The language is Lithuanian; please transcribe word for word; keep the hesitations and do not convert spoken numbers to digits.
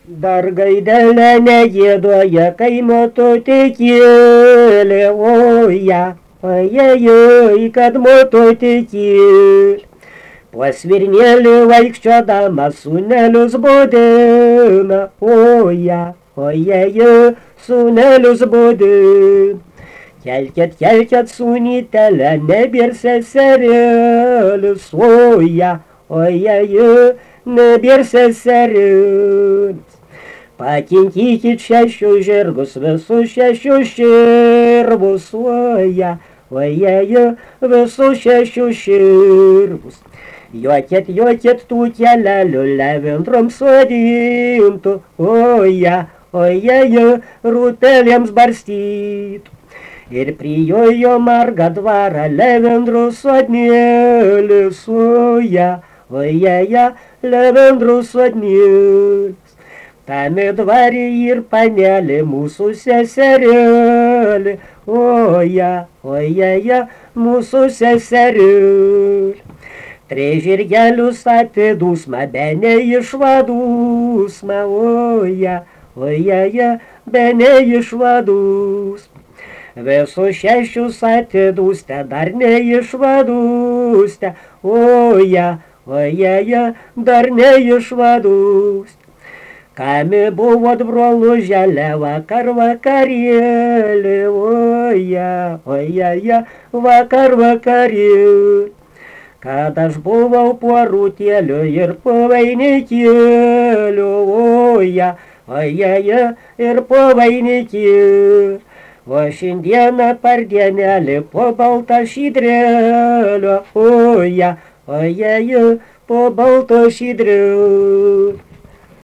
Dar gaidelė negėdoja, kai motutė kėlė, oja, ojejai, kad motutė kėlė. Po svirnėlį vaikščiodama sūnelius bodina, oja, ojejai, sūnelius bodina. Kelkit, kelkit sūnytelę, nebėr seserėlis, oja, ojejai, nebėr seserėlis. Pakinkykit šešius žirgus, visus šešius širvus, oja, ojeje, visus šešius širvus. Juokit, juokit tų kelelių, levendrom sodintų, oja, ojeje, rūtelėms barstytų. Ir prijojo margą dvarą, levendrų sodnėlis, oja, ojeje, levendrų sodnėlis. Tame dvarė ir panelė, mūsų seserėlė, oja, ojeje, mūsų seserėlė. Tris žirgelius atidūsma, bene išvadūsma, oja, ojeje, bene išvadūsma. Visus šešius atidūste, dar neišvadūste, oja, ojeje, dar neišvadūste. Kami buvot broluželė, vakar vakarėlė, oja, ojeje, vakar vakarėlė. Kad aš buvau porūtėliu ir po vainikėliu, oja, ojeje, ir po vainikėliu. O šiandieną pardienelį po baltą šydrėlio, oja, ojeje, po balto šydrėlio.